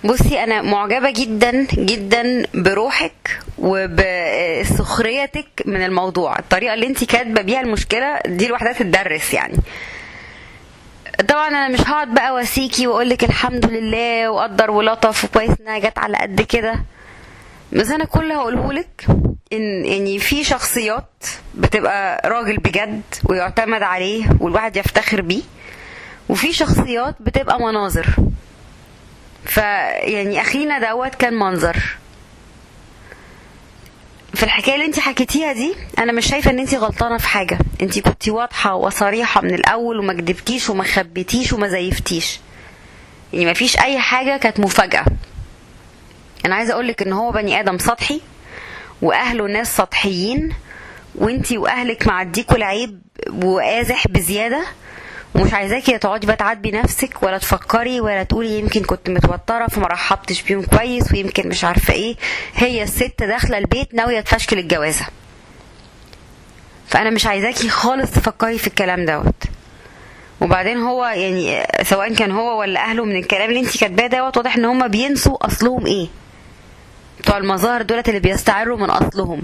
بصي انا معجبه جدا جدا بروحك وبسخريتك من الموضوع. الطريقه اللي انت كاتبه بيها المشكله دي لوحدها تتدرس يعني. طبعا انا مش هقعد بقى واسيكي واقولك الحمد لله وقدر ولطف وكويس انها جت على قد كده، بس انا كل هقولهولك ان يعني في شخصيات بتبقى راجل بجد ويعتمد عليه والواحد يفتخر بيه، وفي شخصيات بتبقى مناظر. فيعني اخينا دوت كان منظر. في الحكايه اللي انت حكيتيها دي انا مش شايفه ان انت غلطانه في حاجه، انت كنتي واضحه وصريحه من الاول وما كدبتيش وما خبيتيش وما زيفتيش، يعني ما فيش اي حاجه كانت مفاجاه. انا عايزه اقولك ان هو بني ادم سطحي واهله ناس سطحيين، وانتي واهلك معديكوا العيب وقازح بزياده، ومش عايزاكي تقعدي بقى تعاتبي نفسك ولا تفكري ولا تقولي يمكن كنت متوتره فما رحبتش بيهم كويس ويمكن مش عارفه ايه. هي الست داخله البيت ناويه تفشكل الجوازه، فانا مش عايزاكي خالص تفكري في الكلام دوت. وبعدين هو يعني سواء كان هو ولا اهله من الكلام اللي انتي كاتباه دوت واضح ان هم بينسوا اصلهم ايه، بتوع المظاهر دولت اللي بيستعروا من اصلهم.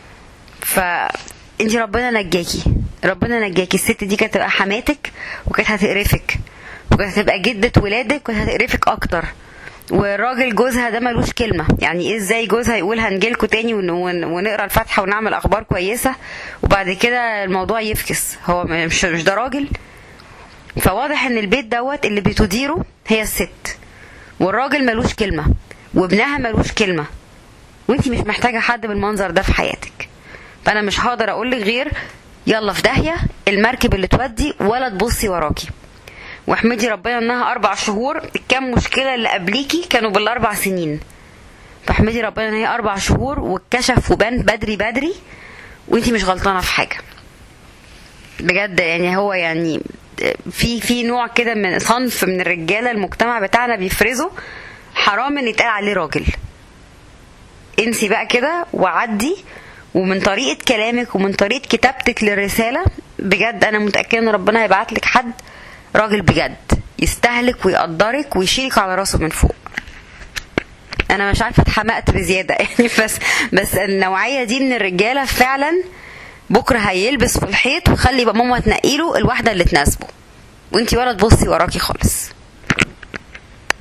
فانتي ربنا نجاكي، ربنا نجاكي. الست دي كانت تبقى حماتك وكانت هتقرفك، وكانت هتبقى جدة ولادك وكانت هتقرفك اكتر. والراجل جوزها ده ملوش كلمة، يعني ايه ازاي جوزها يقول هنجيلكوا تاني ونقرا الفاتحة ونعمل اخبار كويسة وبعد كده الموضوع يفكس؟ هو مش ده راجل؟ فواضح ان البيت دوت اللي بتديره هي الست، والراجل ملوش كلمة وابنها ملوش كلمة، وانتي مش محتاجة حد بالمنظر ده في حياتك. فانا مش هقدر اقولك غير يلا في داهية المركب اللي تودي ولا تبصي وراكي، واحمدي ربنا انها 4 شهور. الكام مشكلة اللي قبليكي كانوا بال4 سنين، فاحمدي ربنا ان هي 4 شهور واتكشف وبان بدري بدري، وانتي مش غلطانة في حاجة بجد. يعني هو يعني في نوع كده من صنف من الرجالة المجتمع بتاعنا بيفرزه، حرام ان يتقال عليه راجل. انسي بقى كده وعدي، ومن طريقة كلامك ومن طريقة كتابتك للرسالة بجد أنا متأكدة إن ربنا هيبعتلك حد راجل بجد يستهلك ويقدرك ويشيلك على راسه من فوق. أنا مش عارفة اتحمقت بزيادة يعني، بس النوعية دي من الرجالة فعلا بكرة هيلبس في الحيط ويخلي بقى ماما تنقيله الواحدة اللي تناسبه، وانتي ولا تبصي وراكي خالص.